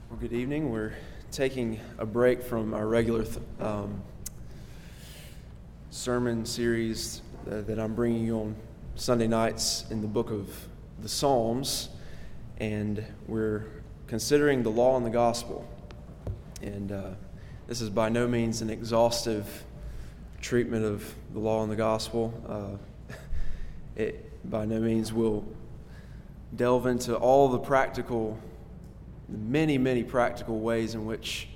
Well, good evening. We're taking a break from our regular sermon series that I'm bringing you on Sunday nights in the book of the Psalms, and we're considering the law and the gospel. And this is by no means an exhaustive treatment of the law and the gospel. It by no means will delve into all the many practical ways in which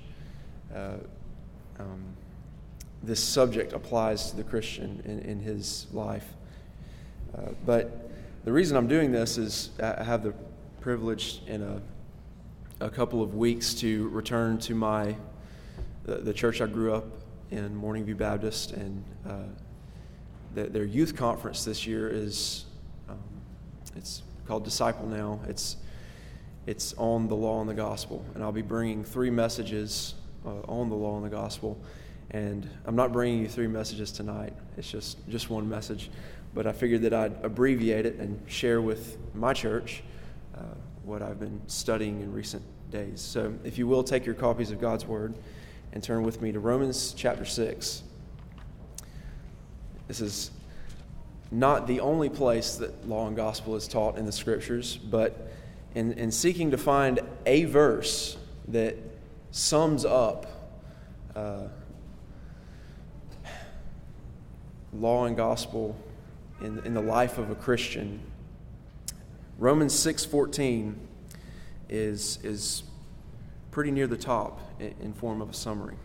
this subject applies to the Christian in his life. But the reason I'm doing this is I have the privilege in a couple of weeks to return to the church I grew up in, Morning View Baptist, and their youth conference this year is it's called Disciple Now. It's on the law and the gospel, and I'll be bringing 3 messages on the law and the gospel. And I'm not bringing you 3 messages tonight. It's just one message. But I figured that I'd abbreviate it and share with my church what I've been studying in recent days. So if you will, take your copies of God's Word and turn with me to Romans chapter 6. This is not the only place that law and gospel is taught in the Scriptures, but in seeking to find a verse that sums up law and gospel in the life of a Christian, Romans 6:14 is pretty near the top in form of a summary.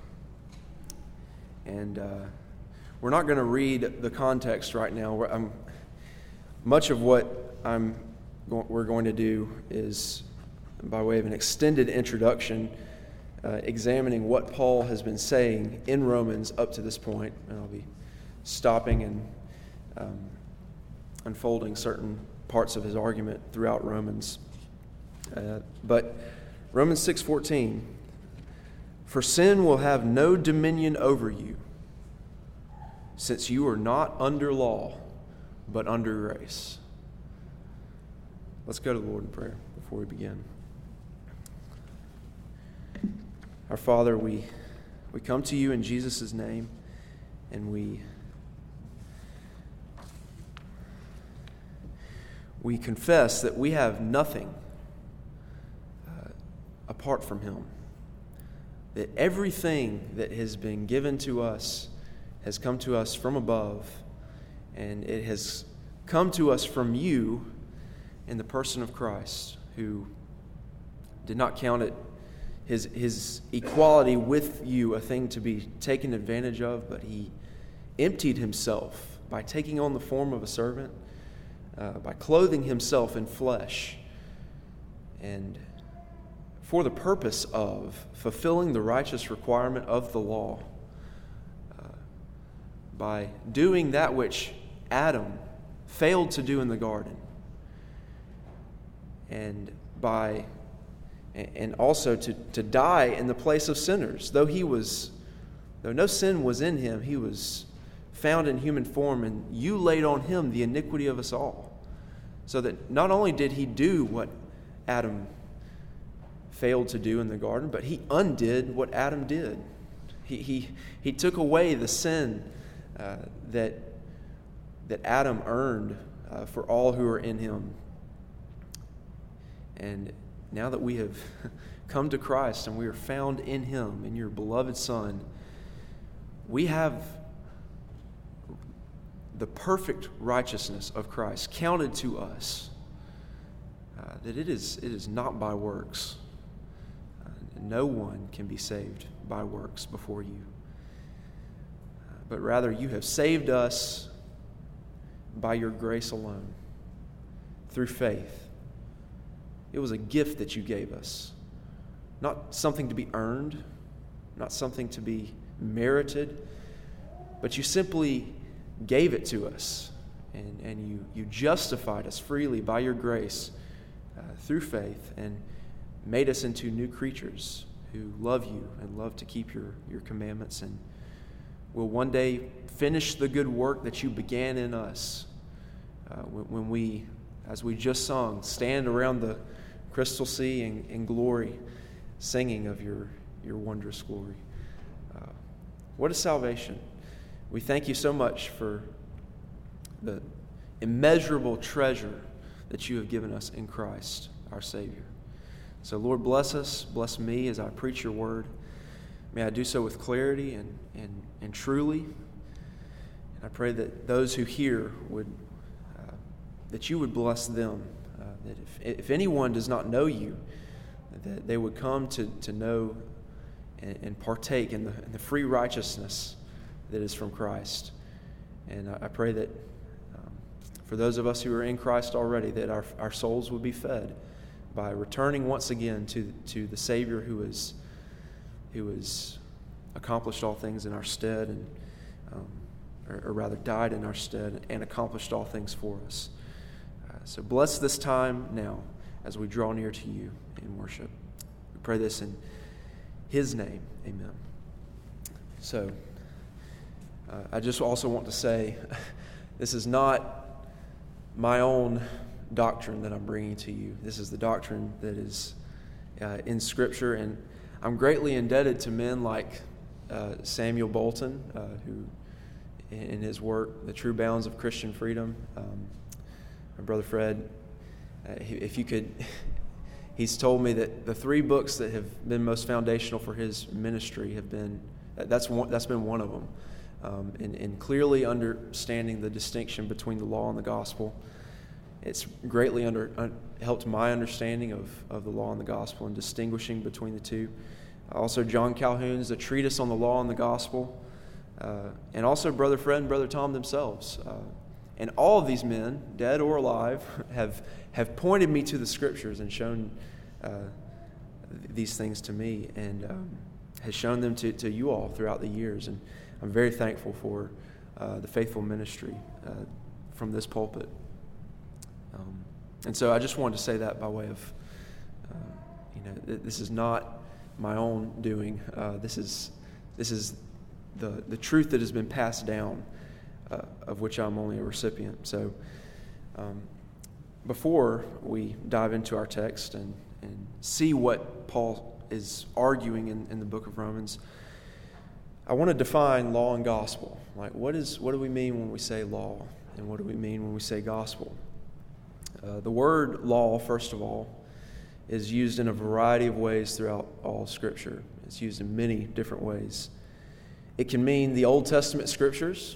And we're not going to read the context right now. Much of what we're going to do is, by way of an extended introduction, examining what Paul has been saying in Romans up to this point, and I'll be stopping and unfolding certain parts of his argument throughout Romans. But Romans 6:14, "For sin will have no dominion over you, since you are not under law, but under grace." Let's go to the Lord in prayer before we begin. Our Father, we come to you in Jesus' name, and we confess that we have nothing apart from Him. That everything that has been given to us has come to us from above, and it has come to us from you in the person of Christ, who did not count it his equality with you a thing to be taken advantage of, but He emptied Himself by taking on the form of a servant, by clothing Himself in flesh, and for the purpose of fulfilling the righteous requirement of the law, by doing that which Adam failed to do in the garden, and also to die in the place of sinners. Though no sin was in Him, He was found in human form, and you laid on Him the iniquity of us all. So that not only did He do what Adam failed to do in the garden, but He undid what Adam did. He took away the sin that Adam earned for all who are in him. And now that we have come to Christ and we are found in Him, in your beloved Son, we have the perfect righteousness of Christ counted to us, that it is not by works. No one can be saved by works before you. But rather, you have saved us by your grace alone, through faith. It was a gift that you gave us, not something to be earned, not something to be merited, but you simply gave it to us, and you justified us freely by your grace through faith, and made us into new creatures who love you and love to keep your commandments, and will one day finish the good work that you began in us when we, as we just sung, stand around the crystal sea in glory singing of your wondrous glory. What is salvation? We thank you so much for the immeasurable treasure that you have given us in Christ, our Savior. So, Lord, bless us, bless me as I preach your word. May I do so with clarity and truly. And I pray that those who hear would, that you would bless them. That if anyone does not know you, that they would come to know and partake in the free righteousness that is from Christ. And I pray that for those of us who are in Christ already, that our souls would be fed by returning once again to the Savior who has accomplished all things in our stead, and or rather died in our stead and accomplished all things for us. So bless this time now as we draw near to you in worship. We pray this in His name. Amen. So I just also want to say, this is not my own doctrine that I'm bringing to you. This is the doctrine that is in Scripture, and I'm greatly indebted to men like Samuel Bolton, who in his work, The True Bounds of Christian Freedom, my brother Fred, if you could, he's told me that the 3 books that have been most foundational for his ministry have been, that's been one of them. In clearly understanding the distinction between the law and the gospel. It's greatly helped my understanding of the law and the gospel and distinguishing between the two. Also, John Calhoun's A Treatise on the Law and the Gospel, and also Brother Fred and Brother Tom themselves. And all of these men, dead or alive, have pointed me to the Scriptures and shown these things to me, and has shown them to you all throughout the years. And I'm very thankful for the faithful ministry from this pulpit. And so I just wanted to say that by way of, this is not my own doing. This is the truth that has been passed down, of which I'm only a recipient. So before we dive into our text and see what Paul is arguing in the book of Romans, I want to define law and gospel. Like, what do we mean when we say law, and what do we mean when we say gospel? The word law, first of all, is used in a variety of ways throughout all Scripture. It's used in many different ways. It can mean the Old Testament Scriptures,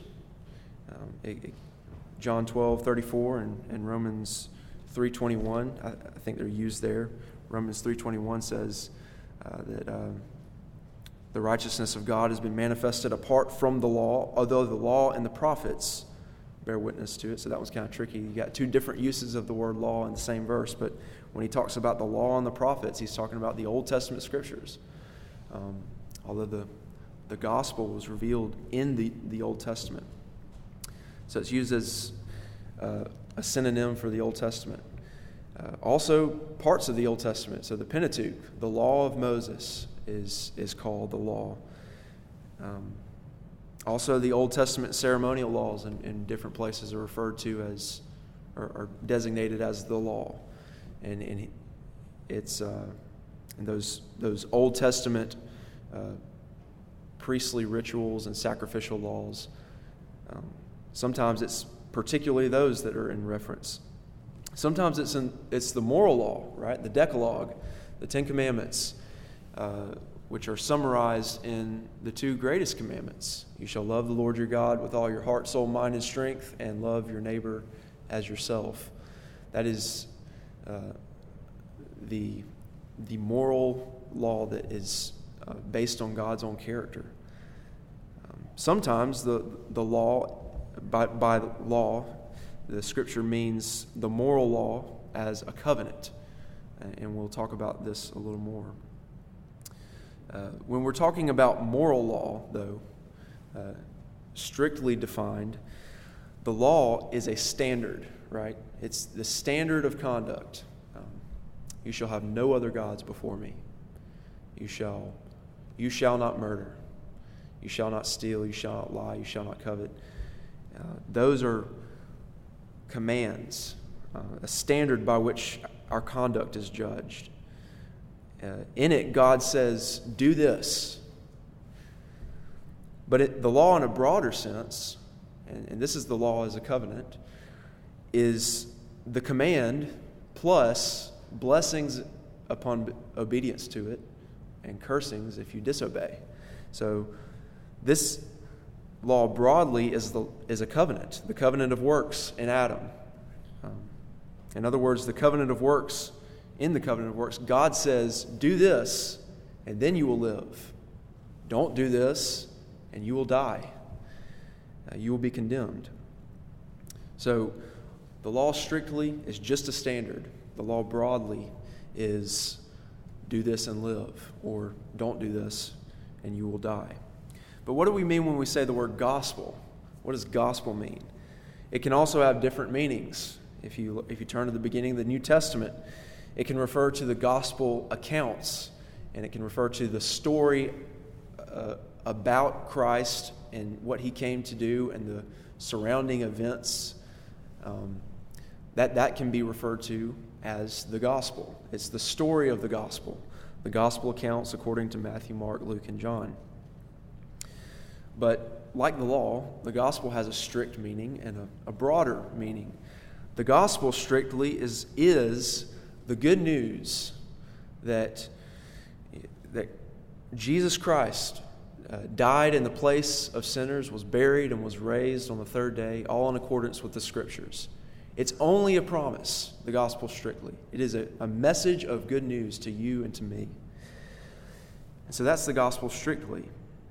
John 12:34 and Romans 3:21. I think they're used there. Romans 3:21 says that the righteousness of God has been manifested apart from the law, although the law and the prophets bear witness to it. So that was kind of tricky. You got 2 different uses of the word law in the same verse, but when he talks about the law and the prophets, he's talking about the Old Testament Scriptures. Although the gospel was revealed in the Old Testament. So it's used as a synonym for the Old Testament. Also, parts of the Old Testament, so the Pentateuch, the law of Moses is called the law. Also, the Old Testament ceremonial laws in different places are referred to as, or designated as the law. And it's in those Old Testament priestly rituals and sacrificial laws. Sometimes it's particularly those that are in reference. Sometimes it's the moral law, right? The Decalogue, the 10 Commandments, which are summarized in the 2 greatest commandments. You shall love the Lord your God with all your heart, soul, mind, and strength, and love your neighbor as yourself. That is the moral law that is based on God's own character. Sometimes the law, by law, the Scripture means the moral law as a covenant, and we'll talk about this a little more. When we're talking about moral law, though, strictly defined, the law is a standard, right? It's the standard of conduct. You shall have no other gods before me. You shall not murder. You shall not steal. You shall not lie. You shall not covet. Those are commands, a standard by which our conduct is judged. In it, God says, do this. But the law in a broader sense, and this is the law as a covenant, is the command plus blessings upon obedience to it and cursings if you disobey. So this law broadly is a covenant, the covenant of works in Adam. In other words, the covenant of works, in the covenant of works, God says, do this and then you will live. Don't do this and you will die. You will be condemned. So the law strictly is just a standard. The law broadly is do this and live, or don't do this and you will die. But what do we mean when we say the word gospel? What does gospel mean? It can also have different meanings. If you turn to the beginning of the New Testament, it can refer to the gospel accounts, and it can refer to the story about Christ and what he came to do and the surrounding events. That can be referred to as the gospel. It's the story of the gospel accounts according to Matthew, Mark, Luke, and John. But like the law, the gospel has a strict meaning and a broader meaning. The gospel strictly is the good news that Jesus Christ died in the place of sinners, was buried, and was raised on the third day, all in accordance with the Scriptures. It's only a promise, the gospel strictly. It is a message of good news to you and to me. And so that's the gospel strictly.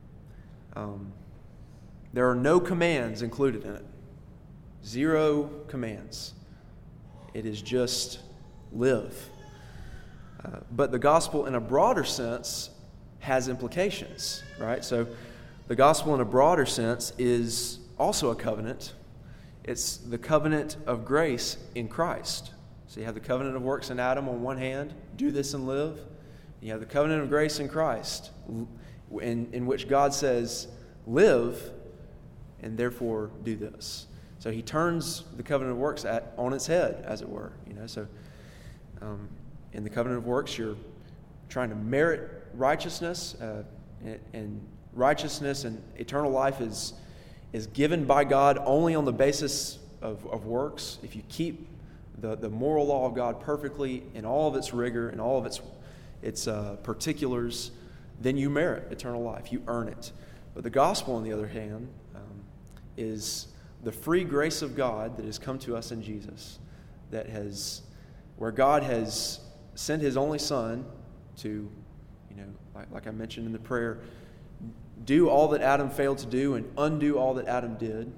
There are no commands included in it. 0 commands. It is just live. But the gospel in a broader sense has implications, right? So the gospel in a broader sense is also a covenant. It's the covenant of grace in Christ. So you have the covenant of works in Adam on one hand, do this and live. You have the covenant of grace in Christ, in which God says, live, and therefore do this. So he turns the covenant of works on its head, as it were. So in the covenant of works, you're trying to merit righteousness, and righteousness and eternal life is given by God only on the basis of works. If you keep the moral law of God perfectly in all of its rigor and all of its particulars, then you merit eternal life. You earn it. But the gospel, on the other hand, is the free grace of God that has come to us in Jesus, where God has sent his only Son to, like I mentioned in the prayer, do all that Adam failed to do and undo all that Adam did.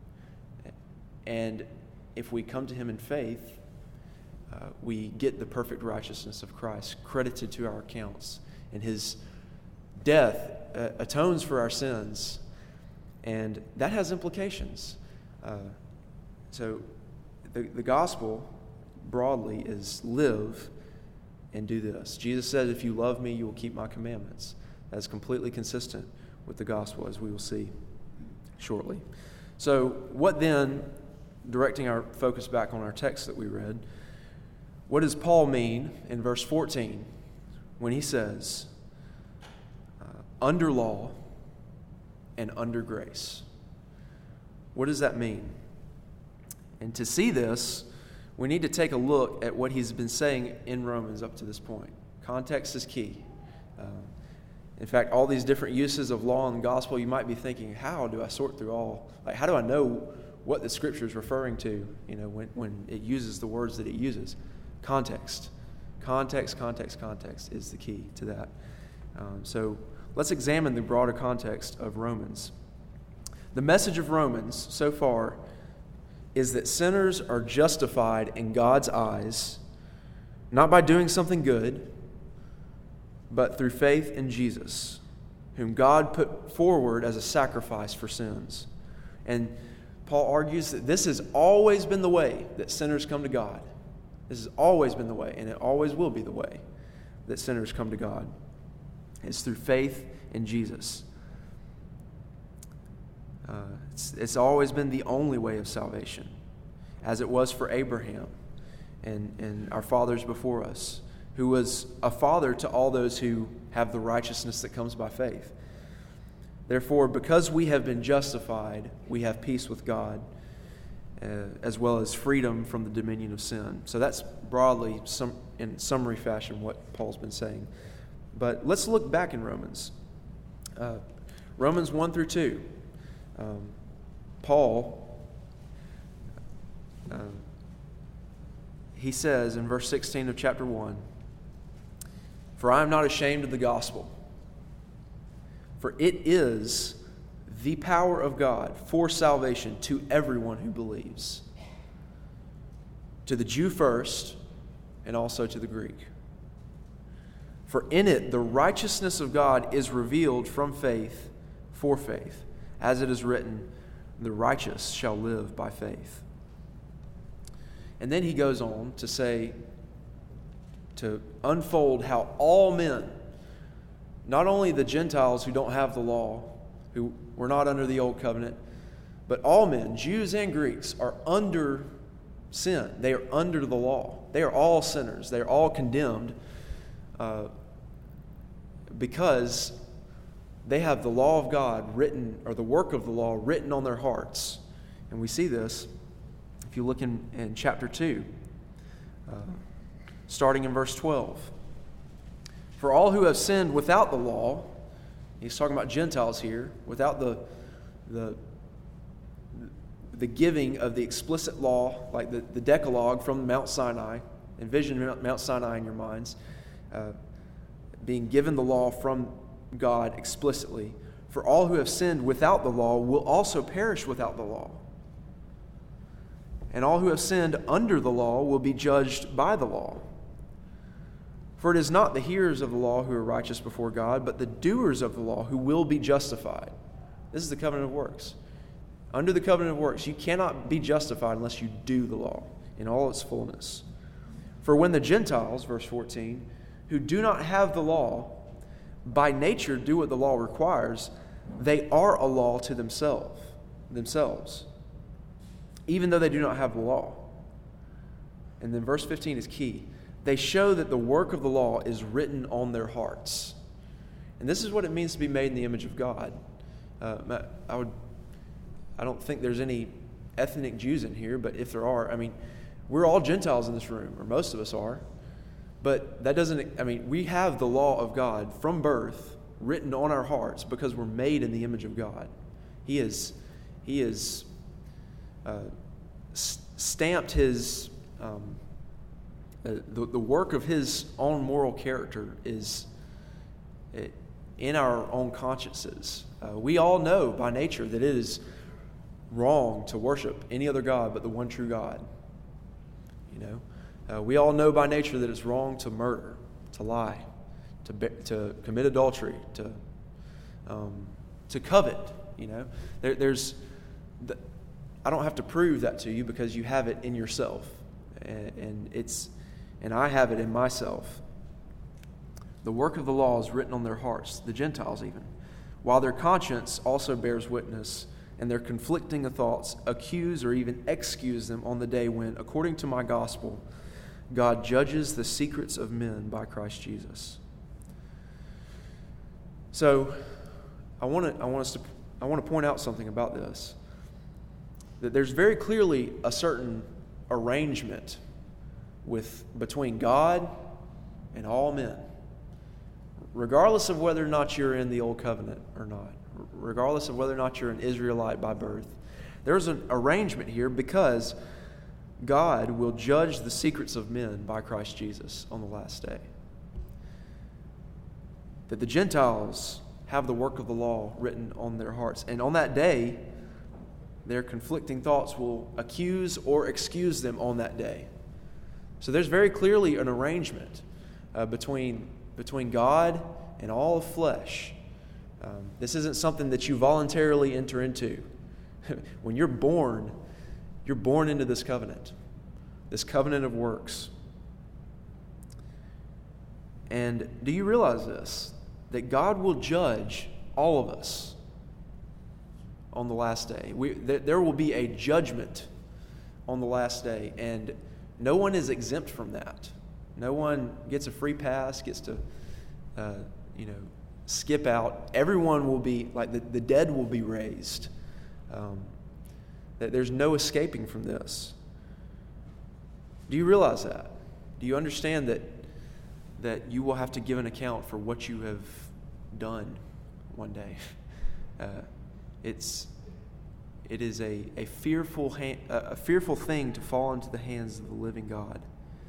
And if we come to him in faith, we get the perfect righteousness of Christ credited to our accounts. And his death atones for our sins. And that has implications. So the gospel broadly is live and do this. Jesus said, if you love me, you will keep my commandments. That's completely consistent with the gospel, as we will see shortly. So what then, directing our focus back on our text that we read, what does Paul mean in verse 14 when he says, under law and under grace? What does that mean? And to see this, we need to take a look at what he's been saying in Romans up to this point. Context is key. In fact, all these different uses of law and gospel, you might be thinking, how do I sort through all? How do I know what the Scripture is referring to, when it uses the words that it uses? Context. Context is the key to that. So let's examine the broader context of Romans. The message of Romans so far is that sinners are justified in God's eyes, not by doing something good, but through faith in Jesus, whom God put forward as a sacrifice for sins. And Paul argues that this has always been the way that sinners come to God. This has always been the way, and it always will be the way that sinners come to God. It's through faith in Jesus. It's always been the only way of salvation, as it was for Abraham and our fathers before us, who was a father to all those who have the righteousness that comes by faith. Therefore, because we have been justified, we have peace with God, as well as freedom from the dominion of sin. So that's broadly, in summary fashion, what Paul's been saying. But let's look back in Romans. Romans 1 through 2. Paul, he says in verse 16 of chapter 1, "For I am not ashamed of the gospel, for it is the power of God for salvation to everyone who believes, to the Jew first, and also to the Greek. For in it the righteousness of God is revealed from faith for faith, as it is written, the righteous shall live by faith." And then he goes on to say, to unfold how all men, not only the Gentiles who don't have the law, who were not under the old covenant, but all men, Jews and Greeks, are under sin. They are under the law. They are all sinners. They are all condemned because they have the law of God written, or the work of the law written on their hearts. And we see this if you look in chapter 2, starting in verse 12. "For all who have sinned without the law," he's talking about Gentiles here, without the giving of the explicit law, like the Decalogue from Mount Sinai. Envision Mount Sinai in your minds, being given the law from God explicitly. "For all who have sinned without the law will also perish without the law. And all who have sinned under the law will be judged by the law. For it is not the hearers of the law who are righteous before God, but the doers of the law who will be justified." This is the covenant of works. Under the covenant of works, you cannot be justified unless you do the law in all its fullness. "For when the Gentiles," verse 14, "who do not have the law, by nature do what the law requires, they are a law to themselves, even though they do not have the law." And then verse 15 is key. "They show that the work of the law is written on their hearts." And this is what it means to be made in the image of God. I don't think there's any ethnic Jews in here, but if there are, we're all Gentiles in this room, or most of us are. But that doesn't, we have the law of God from birth written on our hearts because we're made in the image of God. He is stamped his, the work of his own moral character is in our own consciences. We all know by nature that it is wrong to worship any other God but the one true God. We all know by nature that it's wrong to murder, to lie, to commit adultery, to covet. I don't have to prove that to you because you have it in yourself, and I have it in myself. The work of the law is written on their hearts, the Gentiles even, while their conscience also bears witness, and their conflicting thoughts accuse or even excuse them on the day when, according to my gospel, God judges the secrets of men by Christ Jesus. So, I want to point out something about this. That there's very clearly a certain arrangement between God and all men, regardless of whether or not you're in the Old Covenant or not, regardless of whether or not you're an Israelite by birth. There's an arrangement here because God will judge the secrets of men by Christ Jesus on the last day. That the Gentiles have the work of the law written on their hearts. And on that day, their conflicting thoughts will accuse or excuse them on that day. So there's very clearly an arrangement between God and all of flesh. This isn't something that you voluntarily enter into. When you're born into this covenant of works. And do you realize this? That God will judge all of us on the last day. There will be a judgment on the last day, and no one is exempt from that. No one gets a free pass, gets to, skip out. Everyone will be, like the dead will be raised. That there's no escaping from this. Do you realize that? Do you understand that you will have to give an account for what you have done one day? It is a fearful thing to fall into the hands of the living God.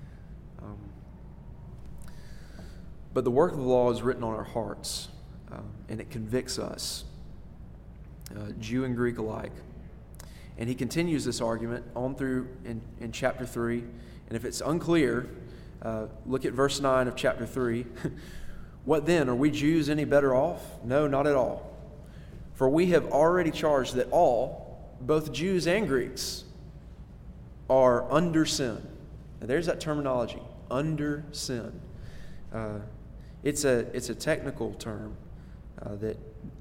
But the work of the law is written on our hearts, and it convicts us, Jew and Greek alike. And he continues this argument on through in chapter 3. And if it's unclear, look at verse 9 of chapter 3. What then? Are we Jews any better off? No, not at all. For we have already charged that all, both Jews and Greeks, are under sin. Now there's that terminology, under sin. It's a technical term that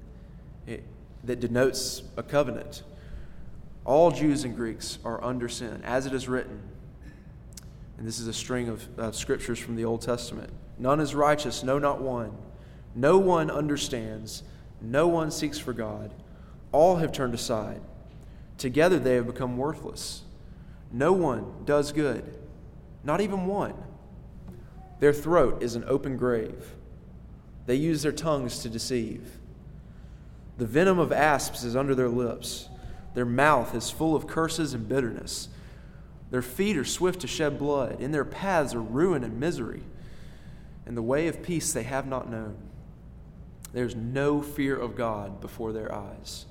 denotes a covenant. All Jews and Greeks are under sin, as it is written. And this is a string of scriptures from the Old Testament. None is righteous, no, not one. No one understands. No one seeks for God. All have turned aside. Together they have become worthless. No one does good, not even one. Their throat is an open grave. They use their tongues to deceive. The venom of asps is under their lips. Their mouth is full of curses and bitterness. Their feet are swift to shed blood. In their paths are ruin and misery. And the way of peace they have not known. There's no fear of God before their eyes.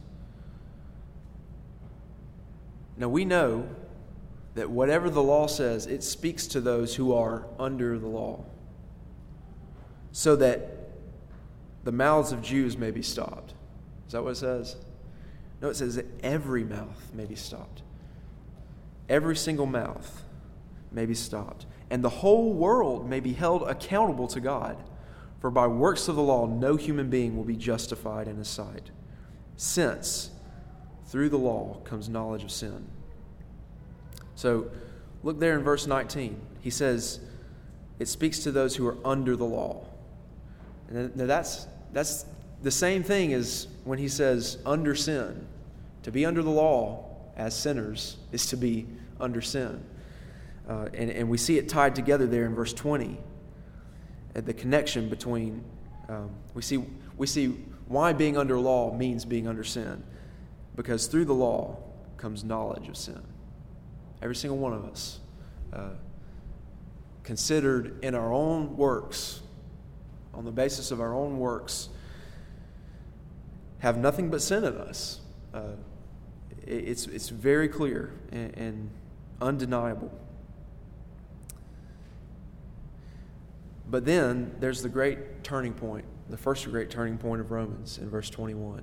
Now we know that whatever the law says, it speaks to those who are under the law, so that the mouths of Jews may be stopped. Is that what it says? No, it says that every mouth may be stopped. Every single mouth may be stopped. And the whole world may be held accountable to God. For by works of the law, no human being will be justified in his sight, since through the law comes knowledge of sin. So look there in verse 19. He says it speaks to those who are under the law. And now that's the same thing as when he says under sin. To be under the law as sinners is to be under sin. And we see it tied together there in verse 20. At the connection between, we see why being under law means being under sin. Because through the law comes knowledge of sin. Every single one of us, considered in our own works, on the basis of our own works, have nothing but sin in us. It's very clear and undeniable. But then there's the great turning point, the first great turning point of Romans in verse 21.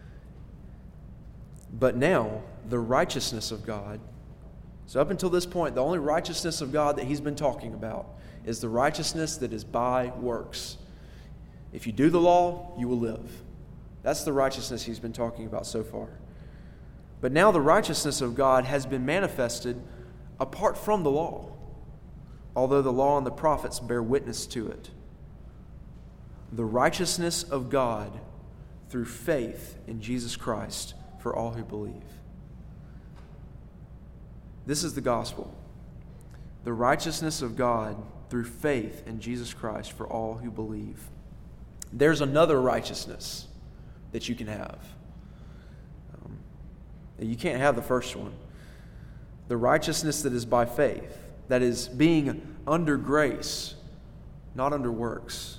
But now, the righteousness of God. So up until this point, the only righteousness of God that he's been talking about is the righteousness that is by works. If you do the law, you will live. That's the righteousness he's been talking about so far. But now the righteousness of God has been manifested apart from the law, although the law and the prophets bear witness to it. The righteousness of God through faith in Jesus Christ for all who believe. This is the gospel. The righteousness of God through faith in Jesus Christ for all who believe. There's another righteousness that you can have. You can't have the first one. The righteousness that is by faith, that is being under grace, not under works.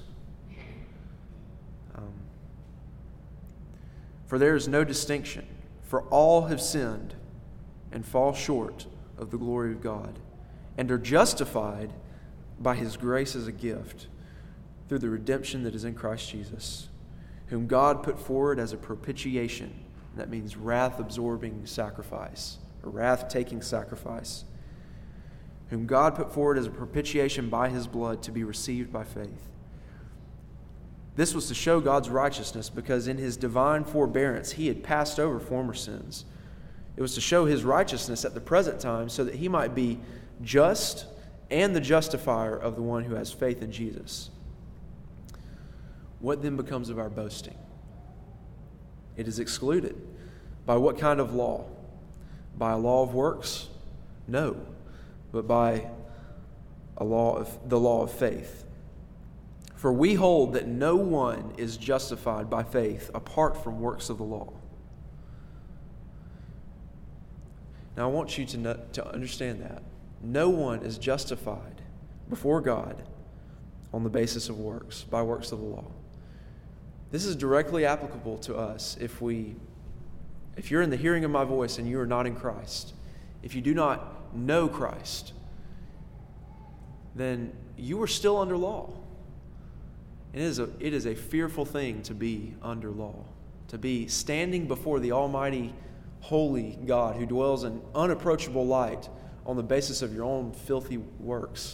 For there is no distinction, for all have sinned and fall short of the glory of God, and are justified by his grace as a gift through the redemption that is in Christ Jesus, whom God put forward as a propitiation. That means wrath-absorbing sacrifice, or wrath-taking sacrifice, whom God put forward as a propitiation by his blood to be received by faith. This was to show God's righteousness, because in his divine forbearance he had passed over former sins. It was to show his righteousness at the present time, so that he might be just and the justifier of the one who has faith in Jesus. What then becomes of our boasting? It is excluded. By what kind of law? By a law of works? No, but by the law of faith. For we hold that no one is justified by faith apart from works of the law. Now I want you to understand that. No one is justified before God on the basis of works, by works of the law. This is directly applicable to us if you're in the hearing of my voice and you are not in Christ, if you do not know Christ, then you are still under law. It is a fearful thing to be under law, to be standing before the almighty, holy God who dwells in unapproachable light on the basis of your own filthy works.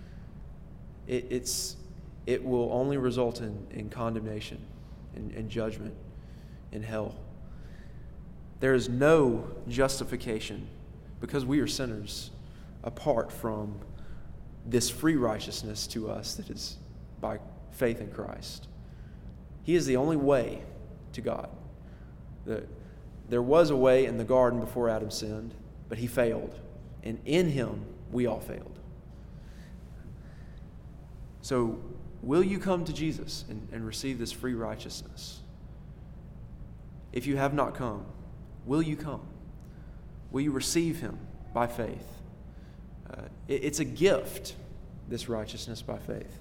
It will only result in condemnation and judgment in hell. There is no justification, because we are sinners, apart from this free righteousness to us that is by faith in Christ. He is the only way to God. There was a way in the garden before Adam sinned, but he failed. And in him, we all failed. So, will you come to Jesus and receive this free righteousness? If you have not come, will you come? Will you receive him by faith? It's a gift, this righteousness by faith.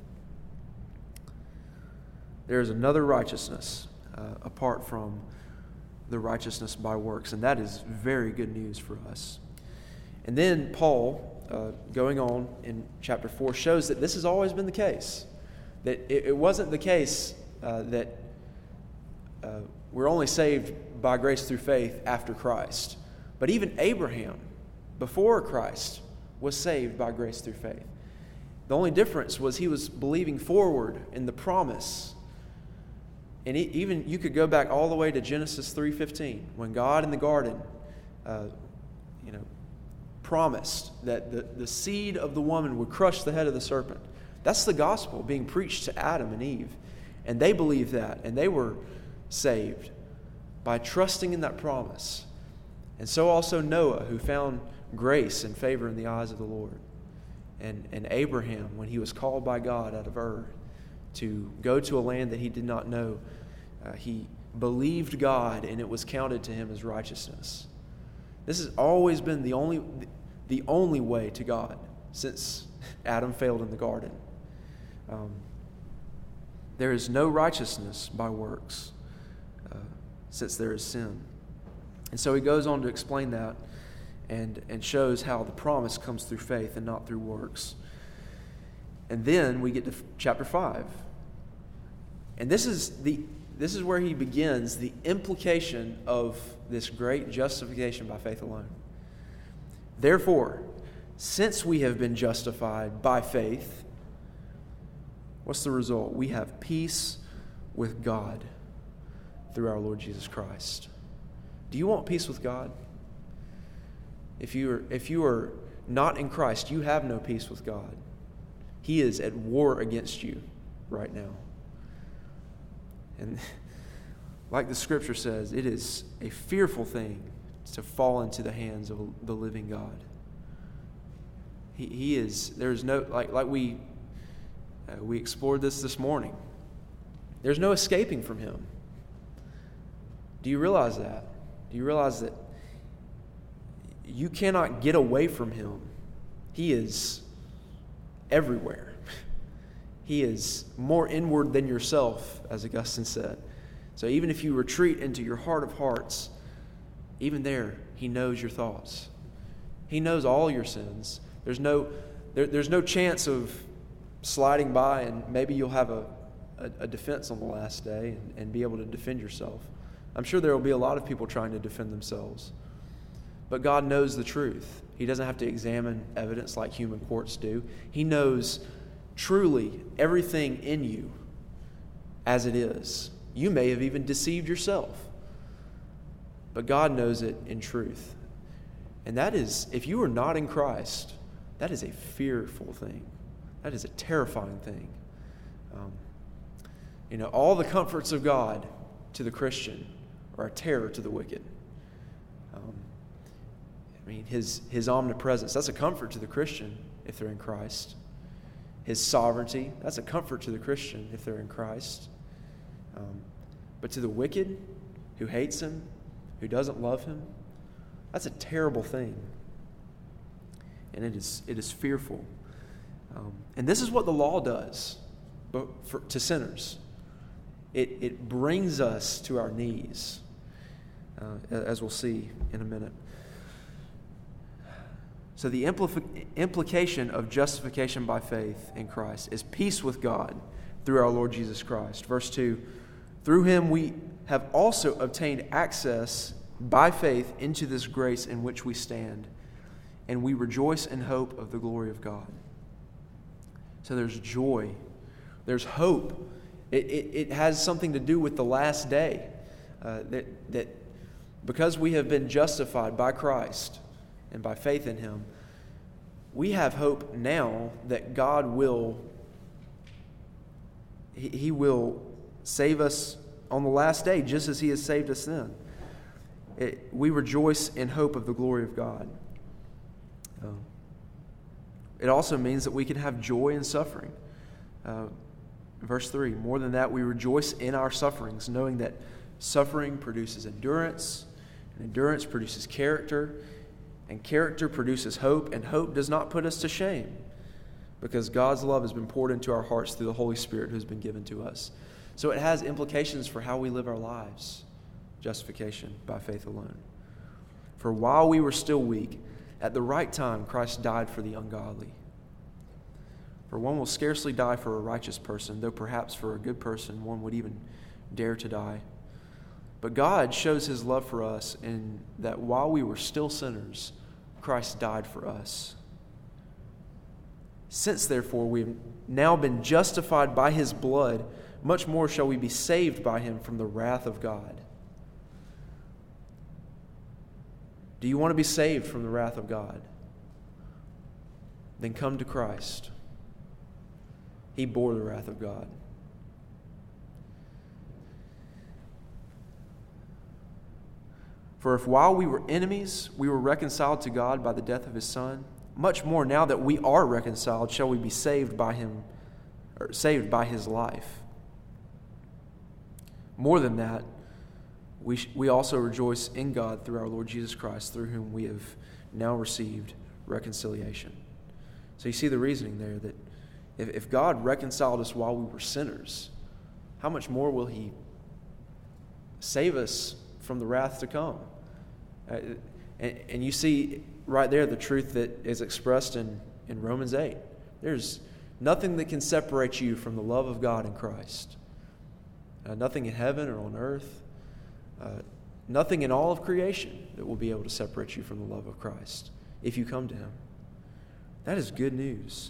There is another righteousness apart from the righteousness by works, and that is very good news for us. And then Paul, going on in chapter 4, shows that this has always been the case. That it wasn't the case that we're only saved by grace through faith after Christ. But even Abraham, before Christ, was saved by grace through faith. The only difference was he was believing forward in the promise. And even you could go back all the way to Genesis 3:15, when God in the garden promised that the seed of the woman would crush the head of the serpent. That's the gospel being preached to Adam and Eve. And they believed that, and they were saved by trusting in that promise. And so also Noah, who found grace and favor in the eyes of the Lord. And Abraham, when he was called by God out of Ur to go to a land that he did not know, he believed God, and it was counted to him as righteousness. This has always been the only way to God since Adam failed in the garden. There is no righteousness by works since there is sin. And so he goes on to explain that and shows how the promise comes through faith and not through works. And then we get to chapter 5. And this is where he begins the implication of this great justification by faith alone. Therefore, since we have been justified by faith, what's the result? We have peace with God through our Lord Jesus Christ. Do you want peace with God? If you are not in Christ, you have no peace with God. He is at war against you right now. And like the scripture says, it is a fearful thing to fall into the hands of the living God. He is, there's no, like we explored this morning. There's no escaping from him. Do you realize that? Do you realize that you cannot get away from him? He is everywhere. He is more inward than yourself, as Augustine said. So even if you retreat into your heart of hearts, even there, he knows your thoughts. He knows all your sins. There's no chance of sliding by, and maybe you'll have a defense on the last day and be able to defend yourself. I'm sure there will be a lot of people trying to defend themselves. But God knows the truth. He doesn't have to examine evidence like human courts do. He knows truly everything in you as it is. You may have even deceived yourself. But God knows it in truth. And that is, if you are not in Christ, that is a fearful thing. That is a terrifying thing. All the comforts of God to the Christian are a terror to the wicked. His omnipresence, that's a comfort to the Christian if they're in Christ. His sovereignty, that's a comfort to the Christian if they're in Christ. But to the wicked who hates him, who doesn't love him, that's a terrible thing. And it is fearful. And this is what the law does to sinners. It brings us to our knees, as we'll see in a minute. So the implication of justification by faith in Christ is peace with God through our Lord Jesus Christ. Verse 2, through him we have also obtained access by faith into this grace in which we stand, and we rejoice in hope of the glory of God. So there's joy, there's hope. It has something to do with the last day, that because we have been justified by Christ and by faith in him, we have hope now that God will He will save us on the last day, just as he has saved us then. We rejoice in hope of the glory of God. It also means that we can have joy in suffering. Verse 3, more than that, we rejoice in our sufferings, knowing that suffering produces endurance, and endurance produces character, and character produces hope, and hope does not put us to shame, because God's love has been poured into our hearts through the Holy Spirit who has been given to us. So it has implications for how we live our lives. Justification by faith alone. For while we were still weak, at the right time Christ died for the ungodly. For one will scarcely die for a righteous person, though perhaps for a good person one would even dare to die. But God shows his love for us in that while we were still sinners, Christ died for us. Since, therefore, we have now been justified by his blood, much more shall we be saved by him from the wrath of God. Do you want to be saved from the wrath of God? Then come to Christ. He bore the wrath of God. For if while we were enemies, we were reconciled to God by the death of his Son, much more now that we are reconciled, shall we be saved by him, or saved by his life. More than that, we also rejoice in God through our Lord Jesus Christ, through whom we have now received reconciliation. So you see the reasoning there, that if God reconciled us while we were sinners, how much more will he save us from the wrath to come? And you see right there the truth that is expressed in Romans 8. There's nothing that can separate you from the love of God in Christ. Nothing in heaven or on earth. Nothing in all of creation that will be able to separate you from the love of Christ if you come to him. That is good news.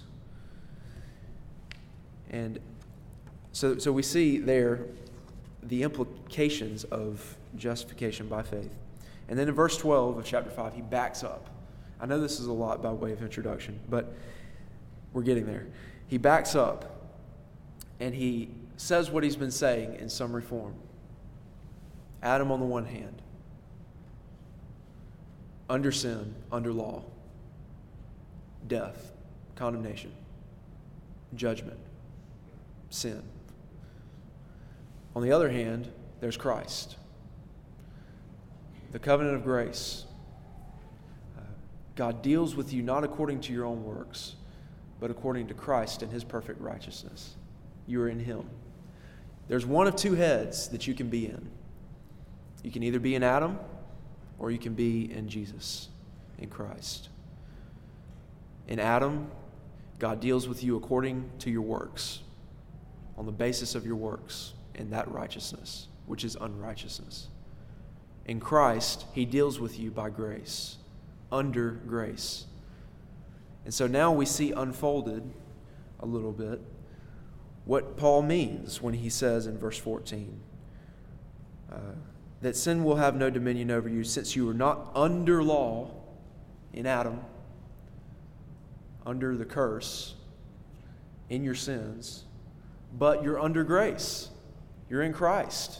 And so we see there the implications of justification by faith. And then in verse 12 of chapter 5, he backs up. I know this is a lot by way of introduction, but we're getting there. He backs up and he says what he's been saying in summary form. Adam on the one hand, under sin, under law, death, condemnation, judgment, sin. On the other hand, there's Christ, the covenant of grace. God deals with you not according to your own works, but according to Christ and his perfect righteousness. You are in him. There's one of two heads that you can be in. You can either be in Adam or you can be in Jesus, in Christ. In Adam, God deals with you according to your works, on the basis of your works, and that righteousness, which is unrighteousness. In Christ, he deals with you by grace, under grace. And so now we see unfolded a little bit what Paul means when he says in verse 14, that sin will have no dominion over you, since you are not under law in Adam, under the curse in your sins, but you're under grace. You're in Christ.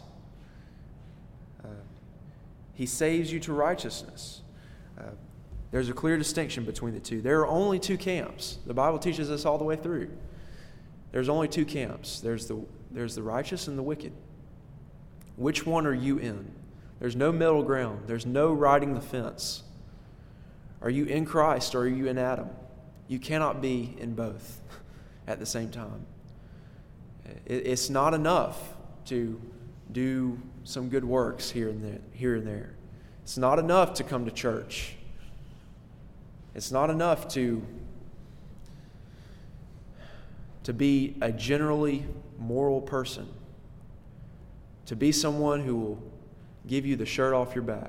He saves you to righteousness. There's a clear distinction between the two. There are only two camps. The Bible teaches us all the way through. There's only two camps. There's the righteous and the wicked. Which one are you in? There's no middle ground. There's no riding the fence. Are you in Christ or are you in Adam? You cannot be in both at the same time. It's not enough to do some good works here and there. It's not enough to come to church. It's not enough to be a generally moral person, to be someone who will give you the shirt off your back.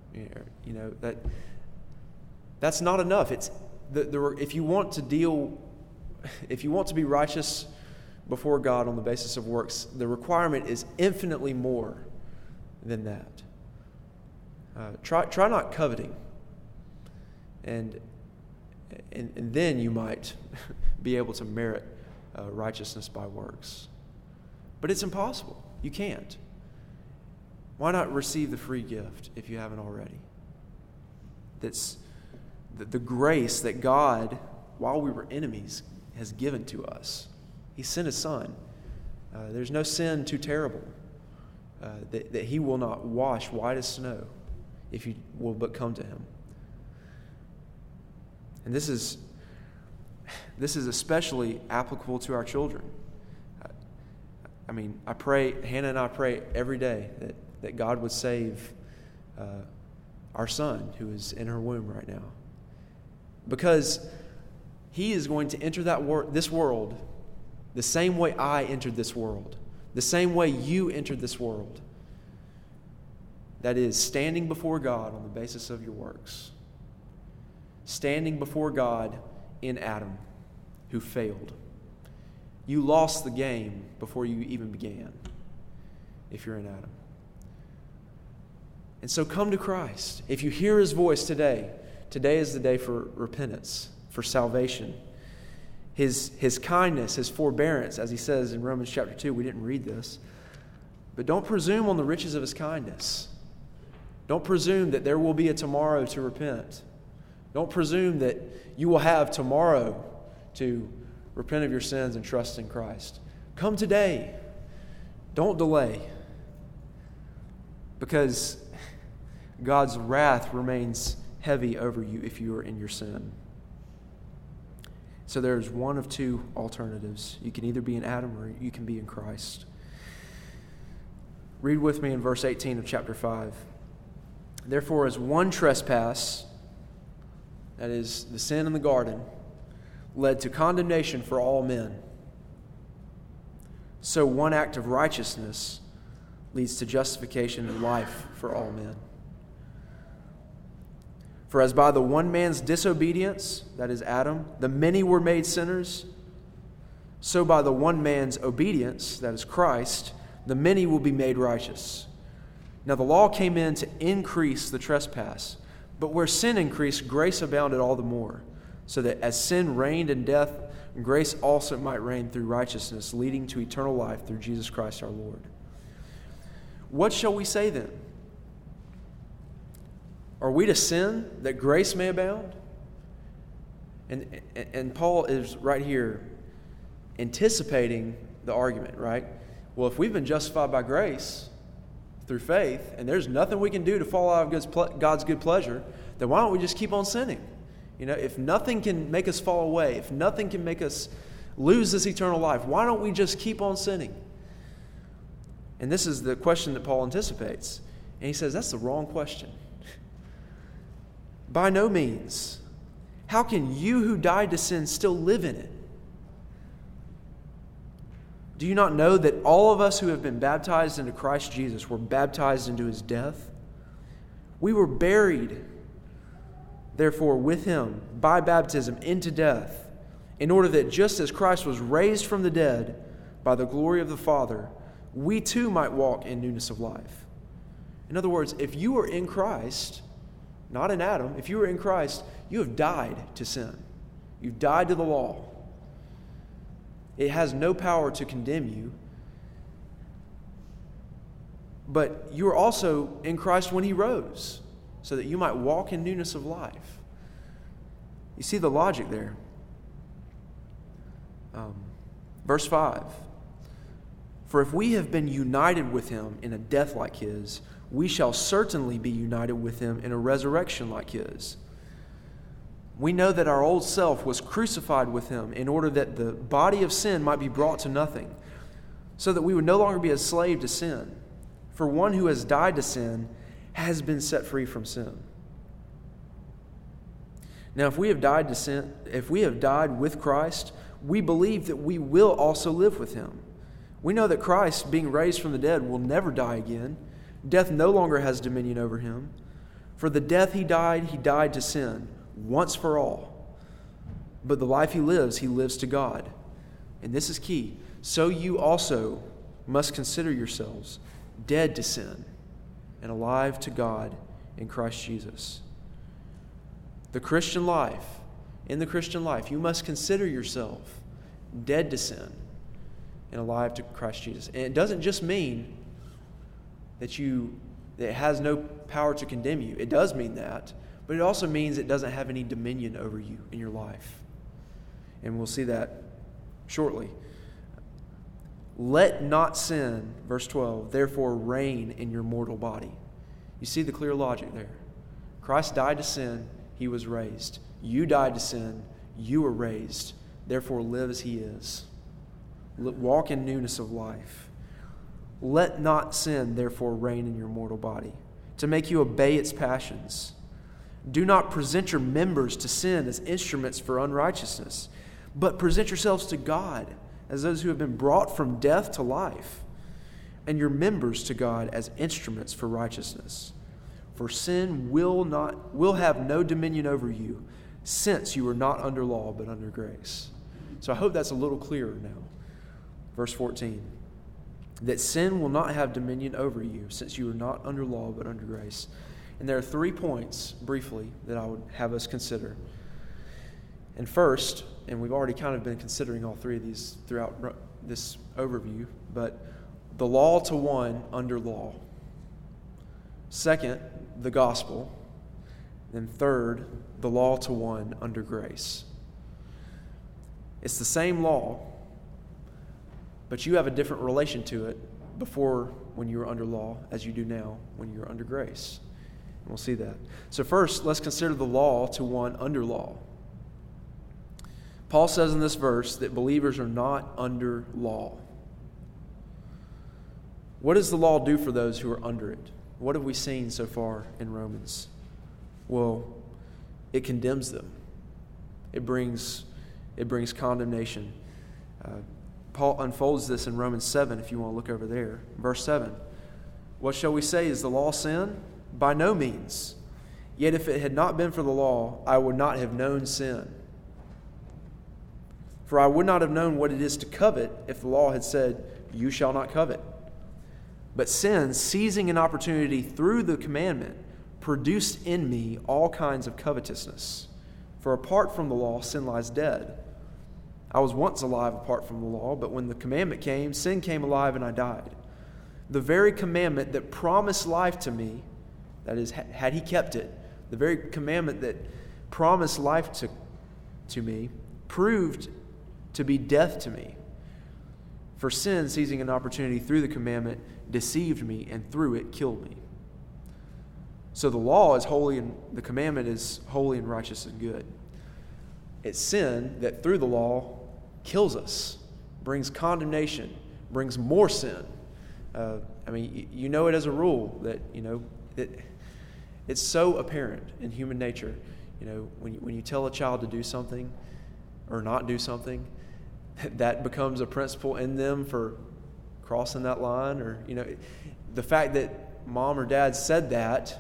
That's not enough. It's if you want to be righteous before God on the basis of works, the requirement is infinitely more than that. Try not coveting, and then you might be able to merit righteousness by works. But it's impossible. You can't. Why not receive the free gift if you haven't already? That's the grace that God, while we were enemies, has given to us. He sent His Son. There's no sin too terrible that He will not wash white as snow if you will but come to Him. And this is especially applicable to our children. Hannah and I pray every day that God would save our son who is in her womb right now. Because he is going to enter this world the same way I entered this world, the same way you entered this world. That is, standing before God on the basis of your works. Standing before God in Adam, who failed. You lost the game before you even began, if you're in Adam. And so come to Christ. If you hear His voice today is the day for repentance, for salvation. His kindness, His forbearance, as He says in Romans chapter 2, we didn't read this, but don't presume on the riches of His kindness. Don't presume that there will be a tomorrow to repent. Don't presume that you will have tomorrow to repent of your sins and trust in Christ. Come today. Don't delay. Because God's wrath remains heavy over you if you are in your sin. So there's one of two alternatives. You can either be in Adam or you can be in Christ. Read with me in verse 18 of chapter 5. Therefore, as one trespass, that is, the sin in the garden, led to condemnation for all men, so one act of righteousness leads to justification and life for all men. For as by the one man's disobedience, that is Adam, the many were made sinners, so by the one man's obedience, that is Christ, the many will be made righteous. Now the law came in to increase the trespass, but where sin increased, grace abounded all the more, so that as sin reigned in death, grace also might reign through righteousness, leading to eternal life through Jesus Christ our Lord. What shall we say then? Are we to sin that grace may abound? And Paul is right here anticipating the argument, right? Well, if we've been justified by grace through faith, and there's nothing we can do to fall out of God's good pleasure, then why don't we just keep on sinning? If nothing can make us fall away, if nothing can make us lose this eternal life, why don't we just keep on sinning? And this is the question that Paul anticipates. And he says, that's the wrong question. By no means. How can you who died to sin still live in it? Do you not know that all of us who have been baptized into Christ Jesus were baptized into His death? We were buried, therefore, with Him by baptism into death, in order that just as Christ was raised from the dead by the glory of the Father, we too might walk in newness of life. In other words, if you are in Christ, not in Adam, if you are in Christ, you have died to sin. You've died to the law. It has no power to condemn you. But you are also in Christ when he rose, so that you might walk in newness of life. You see the logic there. Verse 5. For if we have been united with him in a death like his, we shall certainly be united with him in a resurrection like his. We know that our old self was crucified with him in order that the body of sin might be brought to nothing, so that we would no longer be a slave to sin. For one who has died to sin has been set free from sin. Now, if we have died to sin, if we have died with Christ, we believe that we will also live with him. We know that Christ, being raised from the dead, will never die again. Death no longer has dominion over him. For the death he died to sin, once for all. But the life he lives to God. And this is key. So you also must consider yourselves dead to sin and alive to God in Christ Jesus. In the Christian life, you must consider yourself dead to sin and alive to Christ Jesus. And it doesn't just mean that it has no power to condemn you. It does mean that, but it also means it doesn't have any dominion over you in your life. And we'll see that shortly. Let not sin, verse 12, therefore reign in your mortal body. You see the clear logic there. Christ died to sin, he was raised. You died to sin, you were raised. Therefore live as he is. Walk in newness of life. Let not sin therefore reign in your mortal body, to make you obey its passions. Do not present your members to sin as instruments for unrighteousness, but present yourselves to God as those who have been brought from death to life, and your members to God as instruments for righteousness. For sin will have no dominion over you, since you are not under law but under grace. So I hope that's a little clearer now. Verse 14. That sin will not have dominion over you, since you are not under law but under grace. And there are 3 points, briefly, that I would have us consider. And first, and we've already kind of been considering all 3 of these throughout this overview, but the law to one under law. Second, the gospel. And third, the law to one under grace. It's the same law, but you have a different relation to it before when you were under law as you do now when you're under grace. And we'll see that. So first, let's consider the law to one under law. Paul says in this verse that believers are not under law. What does the law do for those who are under it? What have we seen so far in Romans? Well, it condemns them. It brings condemnation. Paul unfolds this in Romans 7, if you want to look over there. Verse 7. What shall we say? Is the law sin? By no means. Yet if it had not been for the law, I would not have known sin. For I would not have known what it is to covet if the law had said, you shall not covet. But sin, seizing an opportunity through the commandment, produced in me all kinds of covetousness. For apart from the law, sin lies dead. I was once alive apart from the law, but when the commandment came, sin came alive and I died. The very commandment that promised life to me, that is, had he kept it, the very commandment that promised life to me, proved to be death to me. For sin, seizing an opportunity through the commandment, deceived me and through it killed me. So the law is holy and the commandment is holy and righteous and good. It's sin that through the law kills us, brings condemnation, brings more sin. You know it as a rule that, it's so apparent in human nature. When you tell a child to do something or not do something, that becomes a principle in them for crossing that line. Or, the fact that mom or dad said that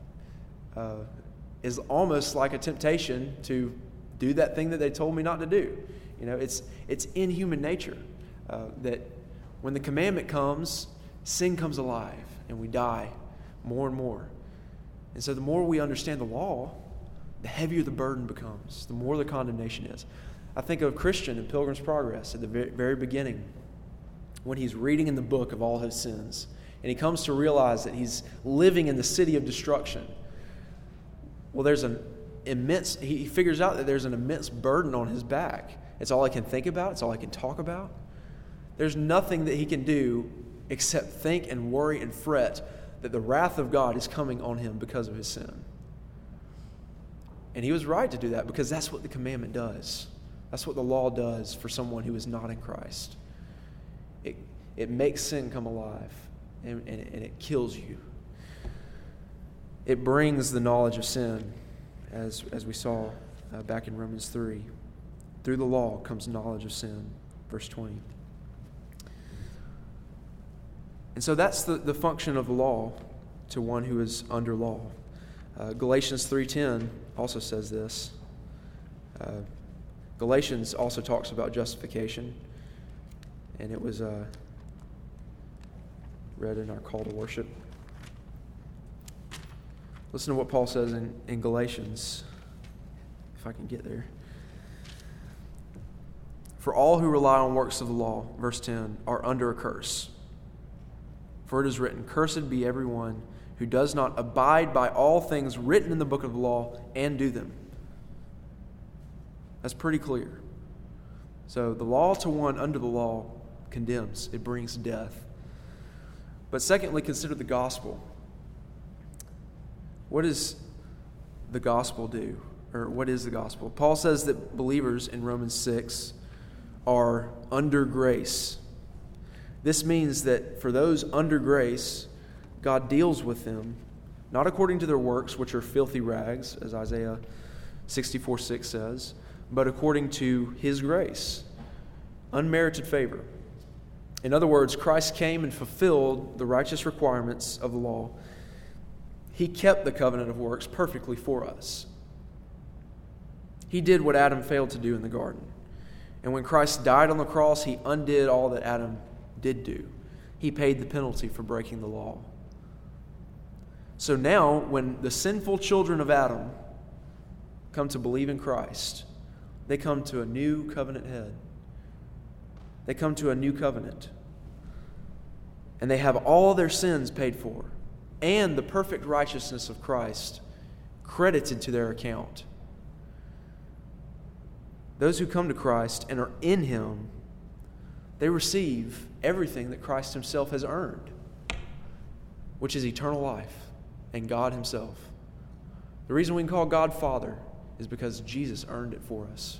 is almost like a temptation to do that thing that they told me not to do. It's in human nature that when the commandment comes, sin comes alive and we die more and more. And so the more we understand the law, the heavier the burden becomes, the more the condemnation is. I think of Christian in Pilgrim's Progress at the very beginning, when he's reading in the book of all his sins, and he comes to realize that he's living in the city of destruction. Well, he figures out that there's an immense burden on his back. It's all he can think about. It's all he can talk about. There's nothing that he can do except think and worry and fret that the wrath of God is coming on him because of his sin. And he was right to do that, because that's what the commandment does. That's what the law does for someone who is not in Christ. It makes sin come alive, and it kills you. It brings the knowledge of sin, as we saw back in Romans 3. Through the law comes knowledge of sin, verse 20. And so that's the function of the law to one who is under law. Galatians 3:10 also says this. Galatians also talks about justification, and it was read in our call to worship. Listen to what Paul says in Galatians, if I can get there. For all who rely on works of the law, verse 10, are under a curse. For it is written, "Cursed be everyone who does not abide by all things written in the book of the law and do them." That's pretty clear. So the law to one under the law condemns. It brings death. But secondly, consider the gospel. What does the gospel do? Or what is the gospel? Paul says that believers in Romans 6 are under grace. This means that for those under grace, God deals with them, not according to their works, which are filthy rags, as Isaiah 64:6 says, but according to His grace, unmerited favor. In other words, Christ came and fulfilled the righteous requirements of the law. He kept the covenant of works perfectly for us. He did what Adam failed to do in the garden. And when Christ died on the cross, He undid all that Adam did do. He paid the penalty for breaking the law. So now, when the sinful children of Adam come to believe in Christ, they come to a new covenant head. They come to a new covenant. And they have all their sins paid for, and the perfect righteousness of Christ credited to their account. Those who come to Christ and are in Him, they receive everything that Christ Himself has earned, which is eternal life and God Himself. The reason we can call God Father is because Jesus earned it for us.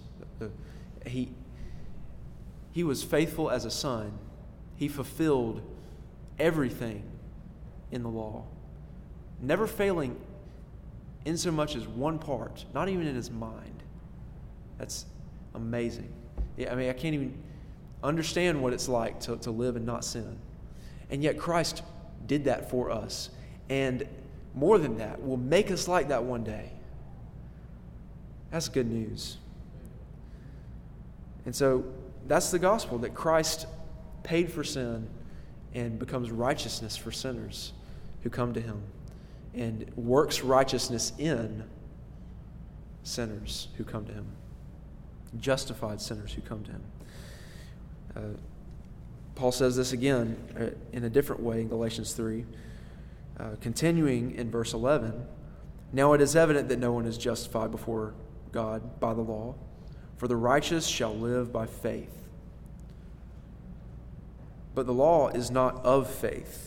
He was faithful as a son. He fulfilled everything in the law, never failing in so much as one part, not even in His mind. That's amazing. I can't even understand what it's like to live and not sin. And yet Christ did that for us. And more than that, will make us like that one day. That's good news. And so that's the gospel, that Christ paid for sin and becomes righteousness for sinners who come to Him, and works righteousness in sinners who come to Him, justified sinners who come to Him. Paul says this again in a different way in Galatians 3, continuing in verse 11. Now it is evident that no one is justified before God by the law, for the righteous shall live by faith. But the law is not of faith.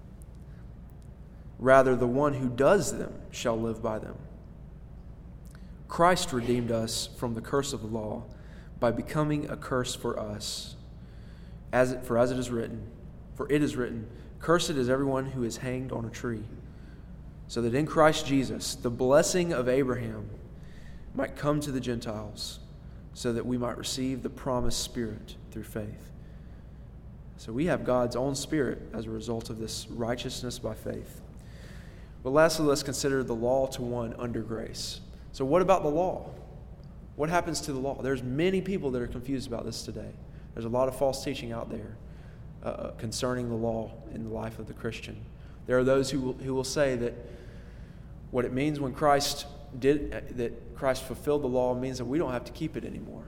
Rather, the one who does them shall live by them. Christ redeemed us from the curse of the law by becoming a curse for us. For it is written, "Cursed is everyone who is hanged on a tree," so that in Christ Jesus the blessing of Abraham might come to the Gentiles, so that we might receive the promised Spirit through faith. So we have God's own Spirit as a result of this righteousness by faith. But lastly, let's consider the law to one under grace. So what about the law? What happens to the law? There's many people that are confused about this today. There's a lot of false teaching out there concerning the law in the life of the Christian. There are those who will say that what it means when Christ fulfilled the law means that we don't have to keep it anymore.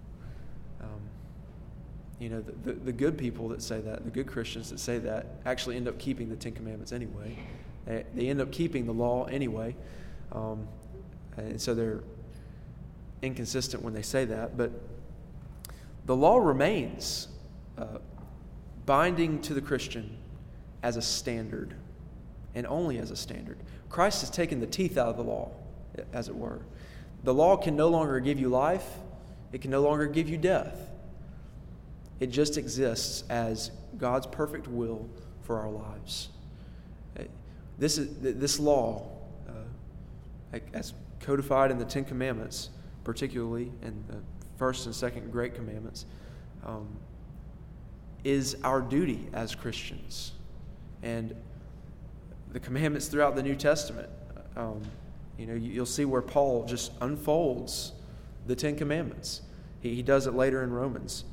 The good people that say that, the good Christians that say that, actually end up keeping the Ten Commandments anyway. They end up keeping the law anyway. And so they're inconsistent when they say that. But the law remains binding to the Christian as a standard, and only as a standard. Christ has taken the teeth out of the law, as it were. The law can no longer give you life. It can no longer give you death. It just exists as God's perfect will for our lives. This law, as codified in the Ten Commandments, particularly in the first and second great commandments, is our duty as Christians. And the commandments throughout the New Testament, you'll see where Paul just unfolds the Ten Commandments. He does it later in Romans.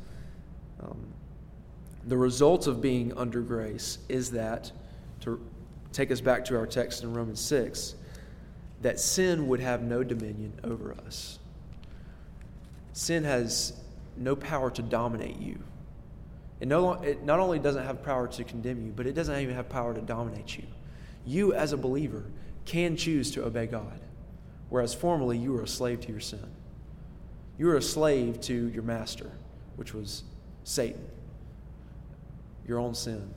The result of being under grace is that, to take us back to our text in Romans 6, that sin would have no dominion over us. Sin has no power to dominate you. It not only doesn't have power to condemn you, but it doesn't even have power to dominate you. You, as a believer, can choose to obey God, whereas formerly you were a slave to your sin. You were a slave to your master, which was Satan, your own sin.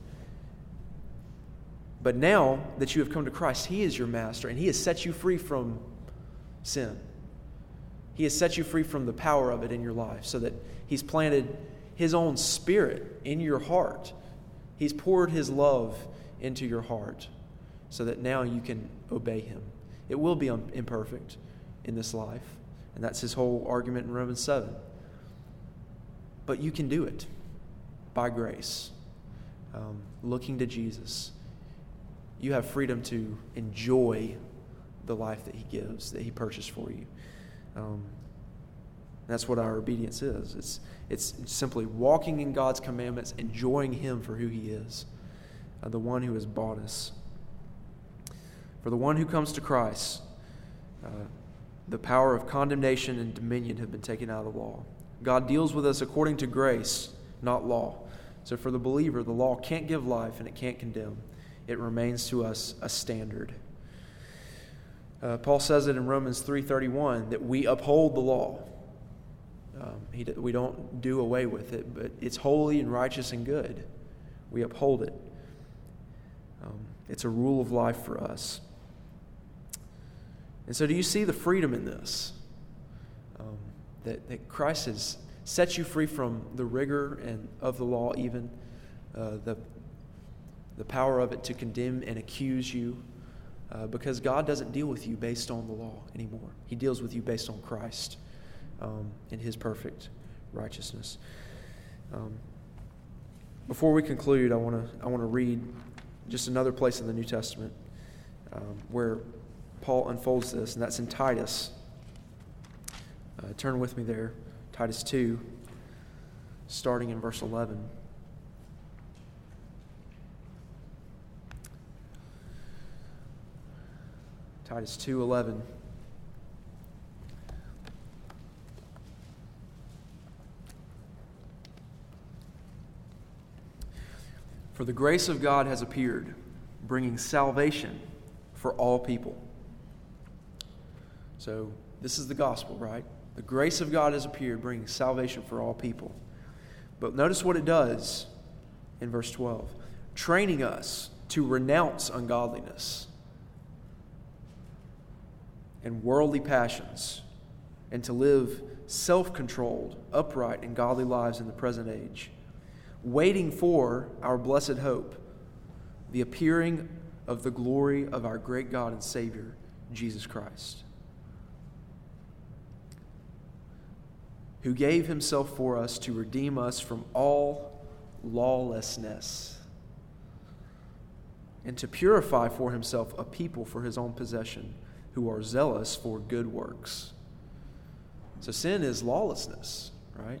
But now that you have come to Christ, He is your master, and He has set you free from sin. He has set you free from the power of it in your life, so that He's planted His own Spirit in your heart. He's poured His love into your heart, so that now you can obey Him. It will be imperfect in this life, and that's His whole argument in Romans 7. But you can do it by grace, looking to Jesus. You have freedom to enjoy the life that He gives, that He purchased for you. That's what our obedience is. It's simply walking in God's commandments, enjoying Him for who He is, the one who has bought us. For the one who comes to Christ, the power of condemnation and dominion have been taken out of the law. God deals with us according to grace, not law. So for the believer, the law can't give life and it can't condemn. It remains to us a standard. Paul says it in Romans 3:31 that we uphold the law. We don't do away with it, but it's holy and righteous and good. We uphold it. It's a rule of life for us. And so do you see the freedom in this? That Christ has set you free from the rigor and of the law, even the power of it to condemn and accuse you, because God doesn't deal with you based on the law anymore. He deals with you based on Christ and His perfect righteousness. Before we conclude, I want to read just another place in the New Testament where Paul unfolds this, and that's in Titus. Turn with me there, Titus 2, starting in verse 11. Titus 2:11. For the grace of God has appeared, bringing salvation for all people. So this is the gospel, right? The grace of God has appeared, bringing salvation for all people. But notice what it does in verse 12. Training us to renounce ungodliness and worldly passions, and to live self-controlled, upright, and godly lives in the present age, waiting for our blessed hope, the appearing of the glory of our great God and Savior, Jesus Christ, who gave Himself for us to redeem us from all lawlessness, and to purify for Himself a people for His own possession, who are zealous for good works. So sin is lawlessness, right?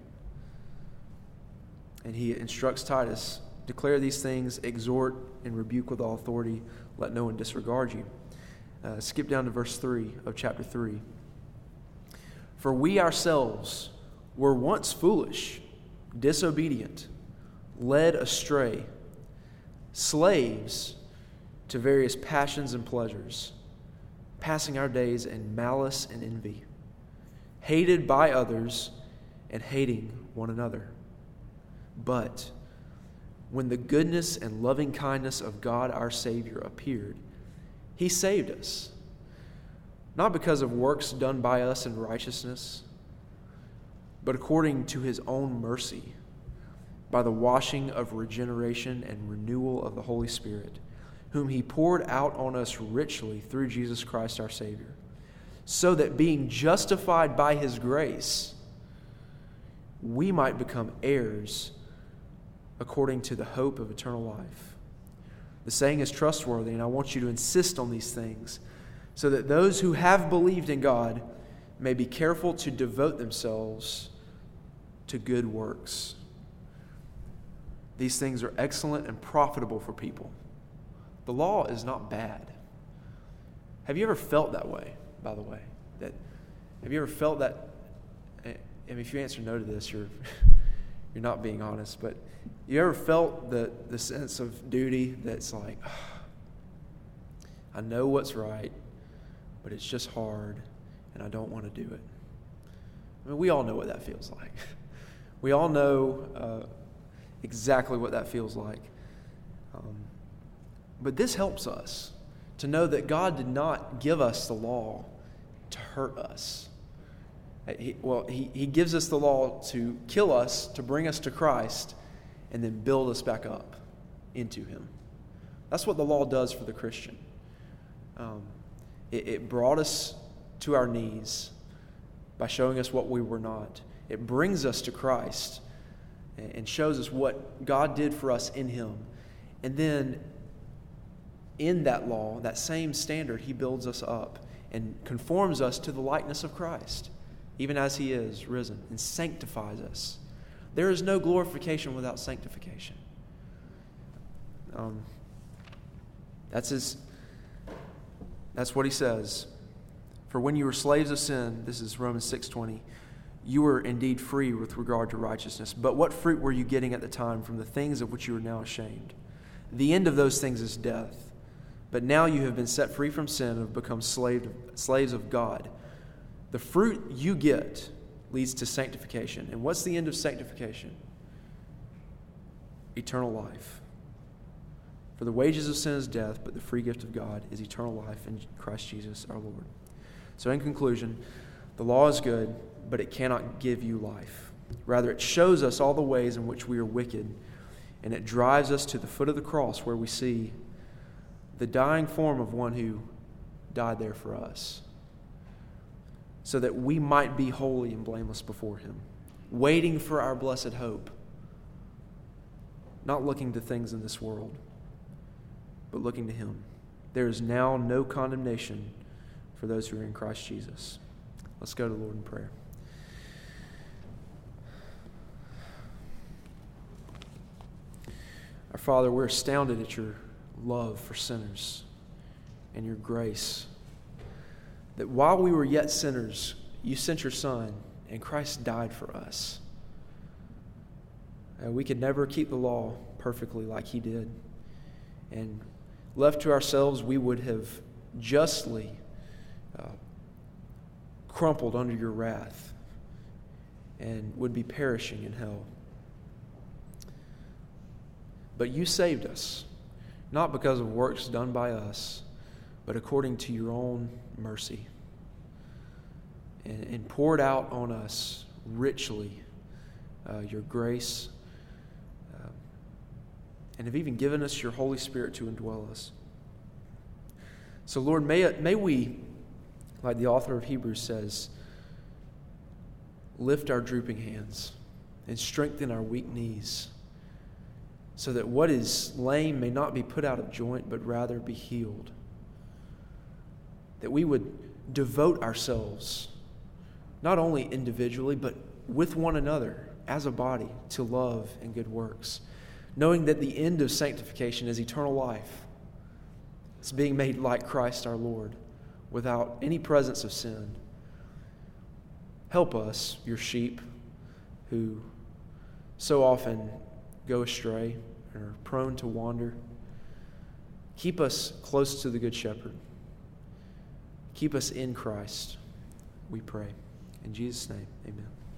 And he instructs Titus, declare these things, exhort and rebuke with all authority, let no one disregard you. Skip down to verse 3 of chapter 3. For we ourselves were once foolish, disobedient, led astray, slaves to various passions and pleasures, passing our days in malice and envy, hated by others and hating one another. But when the goodness and loving kindness of God our Savior appeared, He saved us, not because of works done by us in righteousness, but according to His own mercy, by the washing of regeneration and renewal of the Holy Spirit, whom He poured out on us richly through Jesus Christ our Savior, so that being justified by His grace, we might become heirs according to the hope of eternal life. The saying is trustworthy, and I want you to insist on these things, so that those who have believed in God may be careful to devote themselves to good works. These things are excellent and profitable for people. The law is not bad. Have you ever felt that way, by the way? Have you ever felt that? And if you answer no to this, you're not being honest, but you ever felt the sense of duty that's like, I know what's right, but it's just hard, and I don't want to do it? I mean, we all know what that feels like. We all know exactly what that feels like. But this helps us to know that God did not give us the law to hurt us. He gives us the law to kill us, to bring us to Christ, and then build us back up into Him. That's what the law does for the Christian. It brought us to our knees by showing us what we were not. It brings us to Christ and shows us what God did for us in Him. And then in that law, that same standard, He builds us up and conforms us to the likeness of Christ, even as He is risen, and sanctifies us. There is no glorification without sanctification. That's what He says. For when you were slaves of sin, this is Romans 6:20, you were indeed free with regard to righteousness. But what fruit were you getting at the time from the things of which you are now ashamed? The end of those things is death. But now you have been set free from sin and have become slaves of God. The fruit you get leads to sanctification. And what's the end of sanctification? Eternal life. For the wages of sin is death, but the free gift of God is eternal life in Christ Jesus our Lord. So in conclusion, the law is good, but it cannot give you life. Rather, it shows us all the ways in which we are wicked, and it drives us to the foot of the cross where we see the dying form of one who died there for us, so that we might be holy and blameless before Him, waiting for our blessed hope, not looking to things in this world, but looking to Him. There is now no condemnation for those who are in Christ Jesus. Let's go to the Lord in prayer. Our Father, we're astounded at Your love for sinners and Your grace. That while we were yet sinners, You sent Your Son, and Christ died for us. And we could never keep the law perfectly like He did. And left to ourselves, we would have justly crumpled under Your wrath and would be perishing in hell. But You saved us, not because of works done by us, but according to Your own mercy, and poured out on us richly Your grace, and have even given us Your Holy Spirit to indwell us. So Lord, may we, like the author of Hebrews says, lift our drooping hands and strengthen our weak knees, so that what is lame may not be put out of joint, but rather be healed. That we would devote ourselves, not only individually, but with one another as a body, to love and good works, knowing that the end of sanctification is eternal life. It's being made like Christ our Lord. without any presence of sin. Help us, your sheep, who so often go astray and are prone to wander. Keep us close to the Good Shepherd. Keep us in Christ, we pray. In Jesus' name, amen.